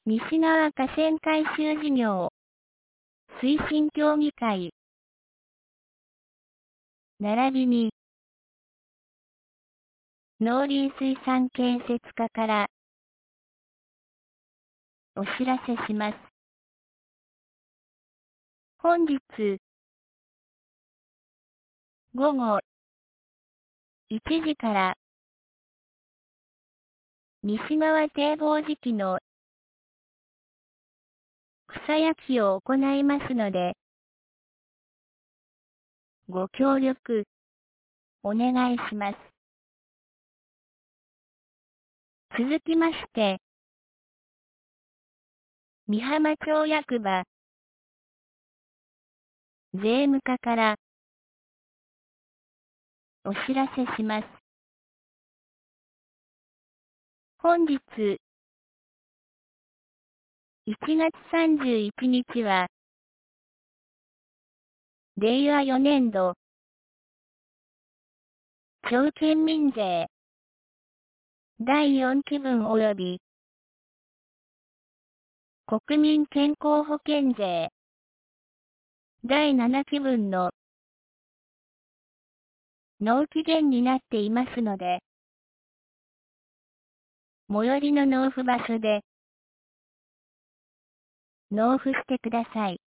西側河川改修事業推進協議会並びに農林水産建設課からお知らせします。本日午後1時から西側堤防時期の草焼きを行いますので、ご協力お願いします。続きまして、美浜町役場税務課からお知らせします。本日1月31日は令和4年度町県民税第4期分及び国民健康保険税第7期分の納期限になっていますので、最寄りの納付場所で納付してください。